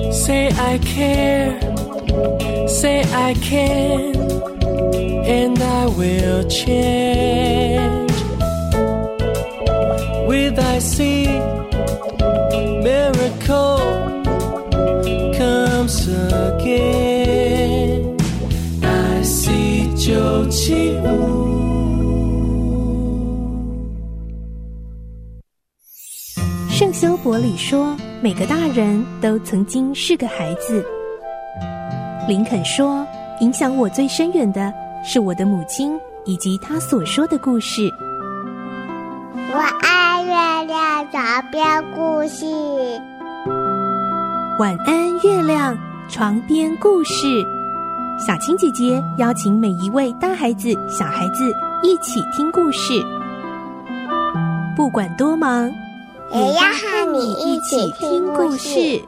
Say I care, say I can, and I will change. With I see miracle comes again. I see 975。 圣修伯里说，每个大人都曾经是个孩子。林肯说，影响我最深远的是我的母亲以及她所说的故事。 我爱月亮床边故事。 晚安，月亮床边故事。小青姐姐邀请每一位大孩子、小孩子一起听故事，不管多忙， 也要和你一起听故事。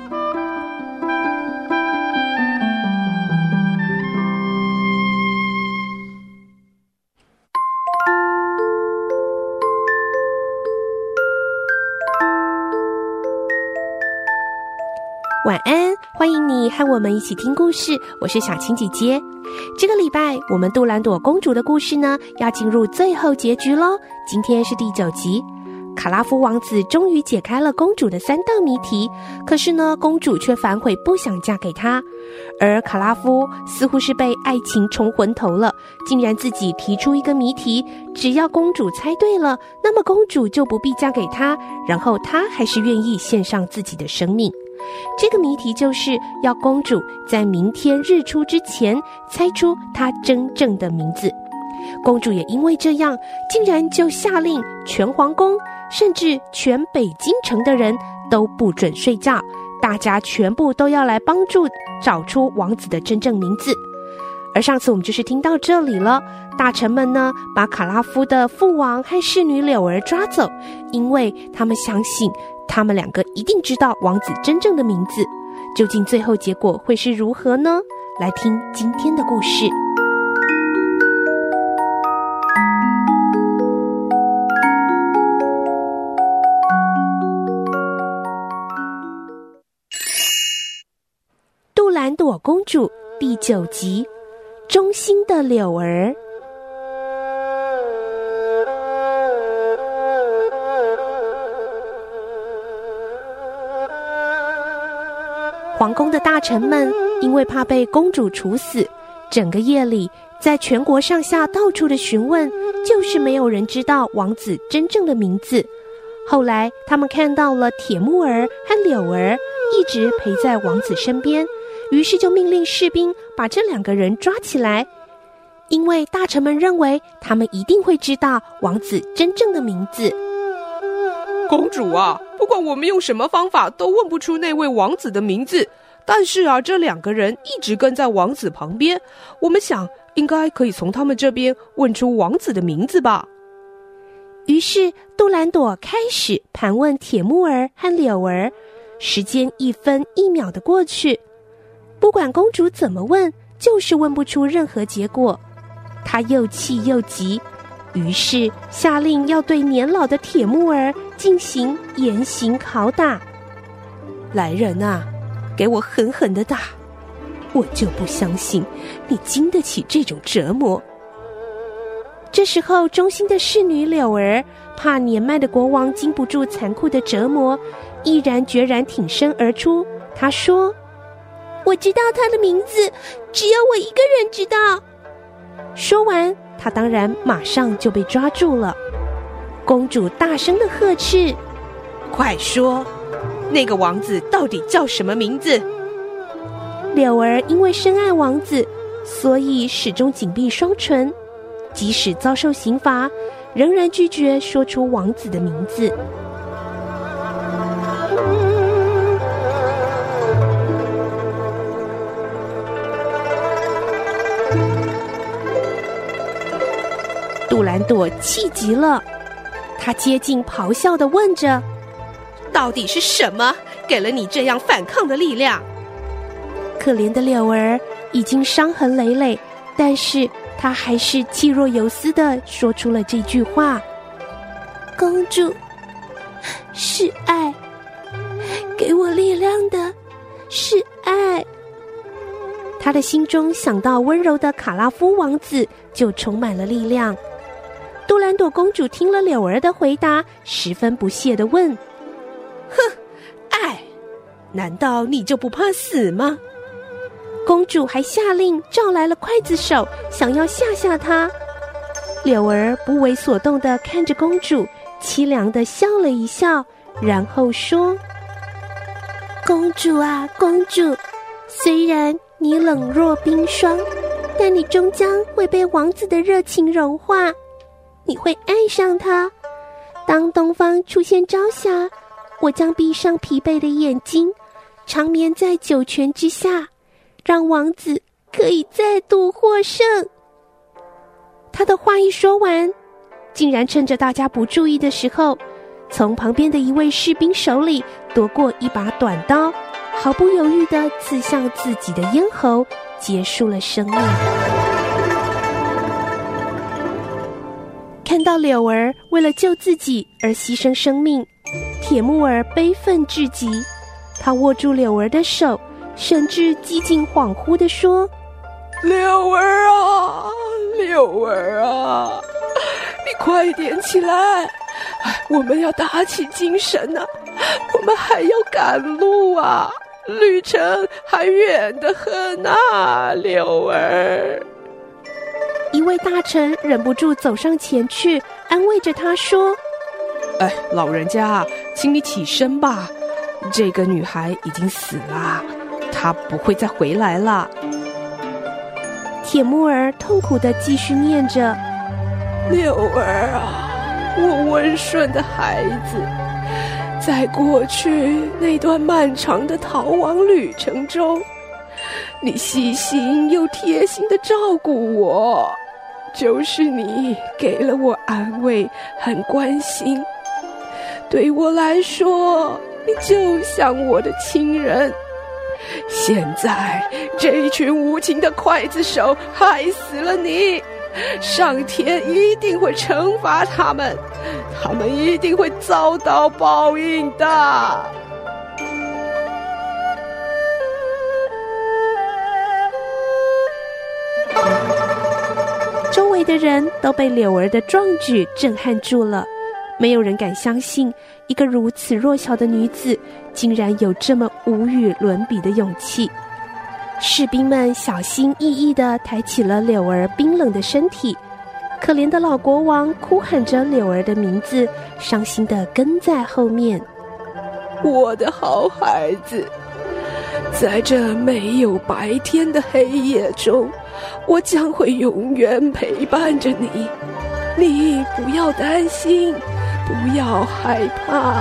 晚安，欢迎你和我们一起听故事，我是小青姐姐。这个礼拜我们杜兰朵公主的故事呢，要进入最后结局咯。今天是第9集，卡拉夫王子终于解开了公主的3道谜题，可是呢，公主却反悔不想嫁给他。而卡拉夫似乎是被爱情冲昏头了，竟然自己提出一个谜题，只要公主猜对了，那么公主就不必嫁给他，然后他还是愿意献上自己的生命。这个谜题就是要公主在明天日出之前猜出她真正的名字。公主也因为这样，竟然就下令全皇宫甚至全北京城的人都不准睡觉，大家全部都要来帮助找出王子的真正名字。而上次我们就是听到这里了，大臣们呢把卡拉夫的父王和侍女柳儿抓走，因为他们相信他们2个一定知道王子真正的名字。究竟最后结果会是如何呢？来听今天的故事。杜兰朵公主第9集，忠心的柳儿。皇宫的大臣们因为怕被公主处死，整个夜里在全国上下到处的询问，就是没有人知道王子真正的名字。后来他们看到了铁木儿和柳儿一直陪在王子身边，于是就命令士兵把这2个人抓起来，因为大臣们认为他们一定会知道王子真正的名字。 公主啊，不管我们用什么方法都问不出那位王子的名字，但是啊，这2个人一直跟在王子旁边，我们想应该可以从他们这边问出王子的名字吧。 于是杜兰朵开始盘问铁木儿和柳儿，时间1分1秒的过去，不管公主怎么问，就是问不出任何结果。她又气又急，于是下令要对年老的铁木儿进行严刑拷打。来人啊，给我狠狠地打，我就不相信你经得起这种折磨。这时候忠心的侍女柳儿怕年迈的国王经不住残酷的折磨，毅然决然挺身而出。她说，我知道他的名字，只有我一个人知道。说完，她当然马上就被抓住了。公主大声地呵斥， 快说，那个王子到底叫什么名字？ 柳儿因为深爱王子，所以始终紧闭双唇，即使遭受刑罚，仍然拒绝说出王子的名字。杜兰朵气极了，她接近咆哮地问着， 到底是什么给了你这样反抗的力量？ 可怜的柳儿已经伤痕累累，但是她还是气若游丝地说出了这句话，公主，是爱，给我力量的是爱。他的心中想到温柔的卡拉夫王子，就充满了力量。杜兰朵公主听了柳儿的回答，十分不屑地问：哼，爱，难道你就不怕死吗？公主还下令召来了刽子手，想要吓吓她。柳儿不为所动地看着公主，凄凉地笑了一笑，然后说：公主啊，公主，虽然你冷若冰霜，但你终将会被王子的热情融化，你会爱上他。当东方出现朝霞，我将闭上疲惫的眼睛，长眠在酒泉之下，让王子可以再度获胜。他的话一说完，竟然趁着大家不注意的时候，从旁边的一位士兵手里夺过一把短刀，毫不犹豫地刺向自己的咽喉，结束了生命。看到柳儿为了救自己而牺牲生命，铁木儿悲愤至极，他握住柳儿的手，甚至几近恍惚地说： 柳儿啊，柳儿啊，你快点起来，我们要打起精神啊，我们还要赶路啊，旅程还远得很啊，柳儿。 一位大臣忍不住走上前去，安慰着他说： 老人家，请你起身吧，这个女孩已经死了，她不会再回来了。 铁木儿痛苦地继续念着： 柳儿啊，我温顺的孩子，在过去那段漫长的逃亡旅程中，你细心又贴心地照顾我，就是你给了我安慰和关心，对我来说，你就像我的亲人。现在这一群无情的刽子手害死了你，上天一定会惩罚他们，他们一定会遭到报应的。 周围的人都被柳儿的壮举震撼住了，没有人敢相信一个如此弱小的女子竟然有这么无与伦比的勇气。士兵们小心翼翼地抬起了柳儿冰冷的身体，可怜的老国王哭喊着柳儿的名字，伤心地跟在后面。 我的好孩子，在这没有白天的黑夜中，我将会永远陪伴着你，你不要担心，不要害怕。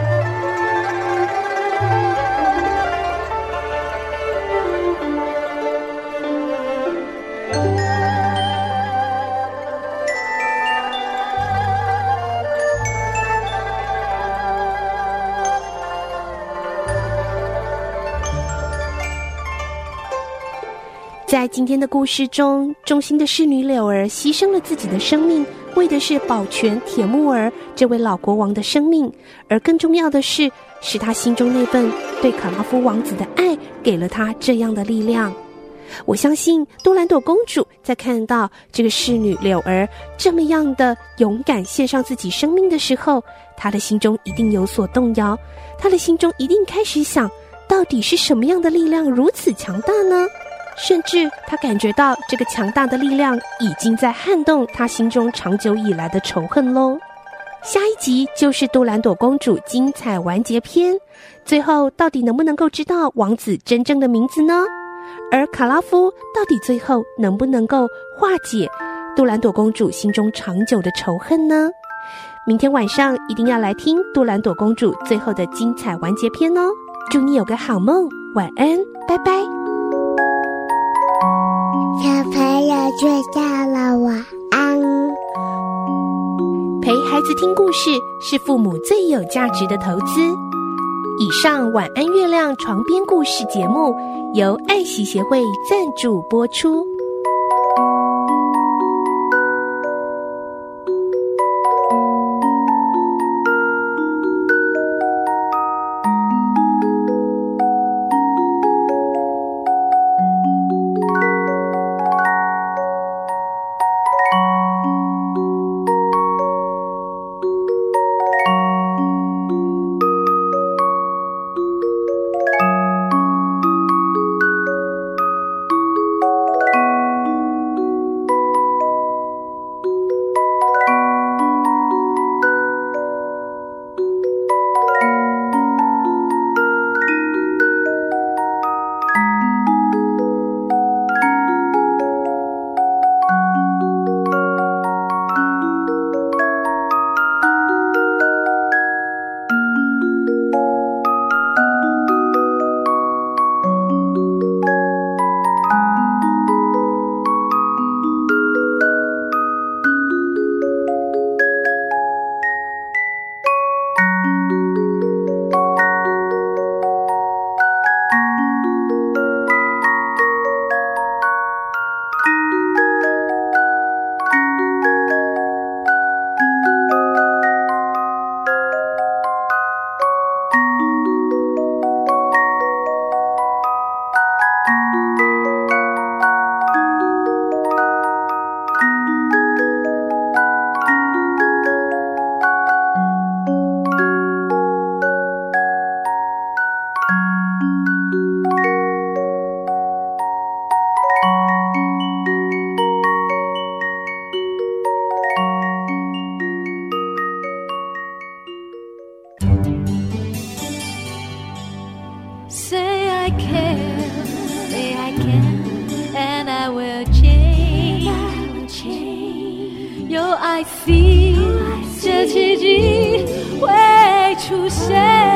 在今天的故事中，忠心的侍女柳儿牺牲了自己的生命，为的是保全铁木儿这位老国王的生命，而更重要的是他心中那份对卡拉夫王子的爱给了他这样的力量。我相信多兰朵公主在看到这个侍女柳儿这么样的勇敢献上自己生命的时候，她的心中一定有所动摇，她的心中一定开始想，到底是什么样的力量如此强大呢？甚至他感觉到这个强大的力量已经在撼动他心中长久以来的仇恨咯。下一集就是多兰朵公主精彩完结篇，最后到底能不能够知道王子真正的名字呢？而卡拉夫到底最后能不能够化解多兰朵公主心中长久的仇恨呢？明天晚上一定要来听多兰朵公主最后的精彩完结篇哦。祝你有个好梦，晚安，拜拜。 小朋友睡觉了，晚安。 陪孩子听故事是父母最有价值的投资。以上晚安月亮床边故事节目由爱惜协会赞助播出。 Say I care, say I can, and I will change.有爱 see 这奇迹会出现。